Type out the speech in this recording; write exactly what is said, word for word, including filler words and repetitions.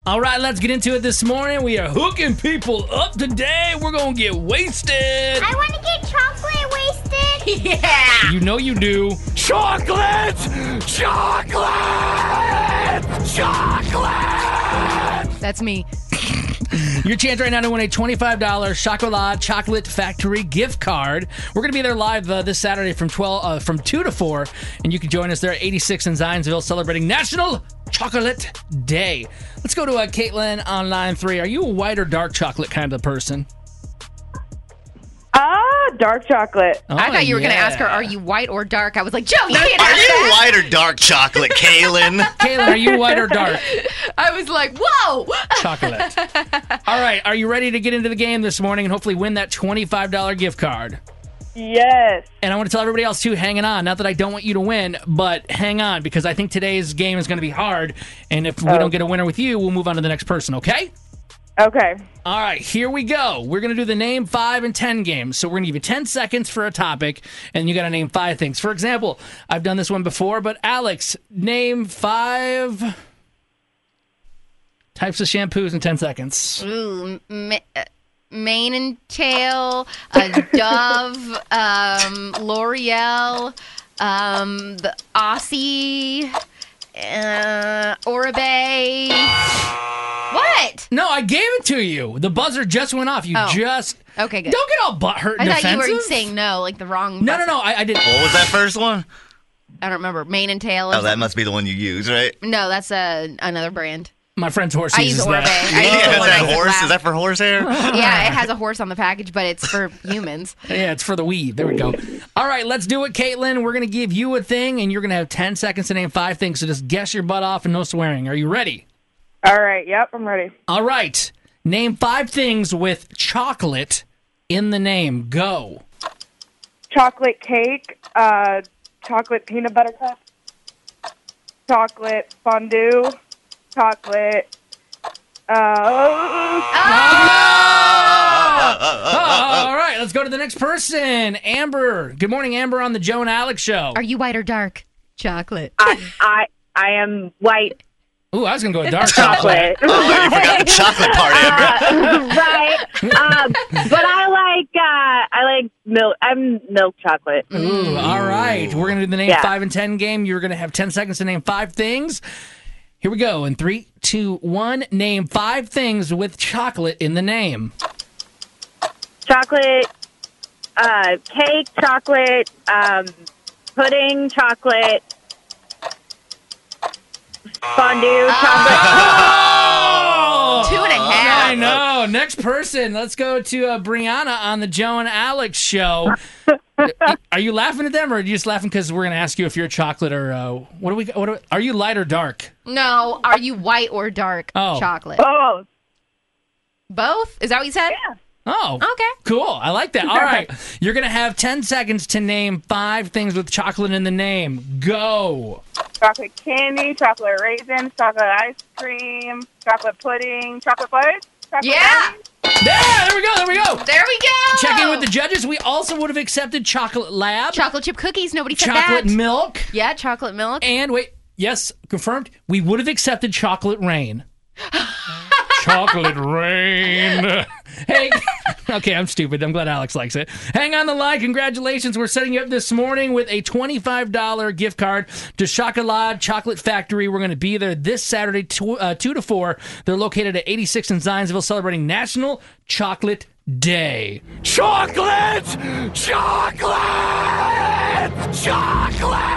All right, let's get into it this morning. We are hooking people up today. We're going to get wasted. I want to get chocolate wasted. Yeah. You know you do. Chocolate! Chocolate! Chocolate! That's me. Your chance right now to win a twenty-five dollars Chocolat Chocolate Factory gift card. We're going to be there live uh, this Saturday from twelve, uh, from two to four, and you can join us there at eighty-six in Zionsville celebrating National Chocolate Day. Let's go to uh, Caitlin on line three. Are you a white or dark chocolate kind of person? Ah, dark chocolate. Oh, I thought you were going to yeah. ask her, are you white or dark? I was like, Joe, you can't Are ask you that. white or dark chocolate, Kaylin? Caitlin, are you white or dark I was like, whoa. chocolate? All right, are you ready to get into the game this morning and hopefully win that twenty-five dollars gift card? Yes. And I want to tell everybody else, too, hanging on. Not that I don't want you to win, but hang on, because I think today's game is going to be hard. And if we Oh. don't get a winner with you, we'll move on to the next person, okay? Okay. All right, here we go. We're going to do the name five and ten games. So we're going to give you ten seconds for a topic, and you got to name five things. For example, I've done this one before, but Alex, name five types of shampoos in ten seconds. Ooh, ma- uh, mane and tail, a Dove, um, L'Oreal, um, the Aussie, uh, Oribe. What? No, I gave it to you. The buzzer just went off. You Oh. just... Okay, good. Don't get all butthurt and I thought defensive. you were saying no, like the wrong. No, no, buzzer. no. I, I did. What was that first one? I don't remember. Mane and tail. Or Oh, that something. must be the one you use, right? No, that's uh, another brand. My friend's horse I uses use Oribe. that. I Yeah, use the is one that makes it horse? laugh. Is that for horsehair? Yeah, it has a horse on the package, but it's for humans. Yeah, it's for the weave. There we go. All right, let's do it, Caitlin. We're going to give you a thing, and you're going to have ten seconds to name five things. So just guess your butt off and no swearing. Are you ready? All right. Yep, I'm ready. All right. Name five things with chocolate in the name. Go. Chocolate cake, uh, chocolate peanut butter cup, chocolate fondue, chocolate, uh, Oh, all right, let's go to the next person. Amber. Good morning, Amber, on the Joe and Alex show. Are you white or dark? Chocolate. I, I, I am white Ooh, I was going to go with dark chocolate. chocolate. Oh, you forgot the chocolate part, Amber. right. Um, but I like, uh, I like milk. I'm milk chocolate. Ooh, all right. We're going to do the name Yeah. five and ten game. You're going to have ten seconds to name five things. Here we go. In three, two, one. Name five things with chocolate in the name. Chocolate, uh, cake, chocolate, um, pudding, chocolate, fondue, chocolate. Oh! Two and a half. I know. Next person. Let's go to uh, Brianna on the Joe and Alex show. Are you laughing at them, or are you just laughing because we're going to ask you if you're chocolate or uh, what do we? What do we, are you light or dark? No, are you white or dark Oh. chocolate? Oh, Both? Is that what you said? yeah. Oh, Okay. cool. I like that. All right, you're going to have ten seconds to name five things with chocolate in the name. Go. Chocolate candy, chocolate raisins, chocolate ice cream, chocolate pudding, chocolate fudge. Chocolate Yeah. brownies. There, there we go. There we go. There we go. Check in with the judges. We also would have accepted chocolate lab, chocolate chip cookies. Nobody said chocolate that. milk, Yeah, chocolate milk. and wait, yes, confirmed. We would have accepted chocolate rain. Chocolate rain. Hey, okay, I'm stupid. I'm glad Alex likes it. Hang on the line. Congratulations. We're setting you up this morning with a twenty-five dollars gift card to Chocolat Chocolate Factory. We're going to be there this Saturday, two, uh, two to four. They're located at eighty-six in Zionsville, celebrating National Chocolate Day. Chocolate! Chocolate! Chocolate!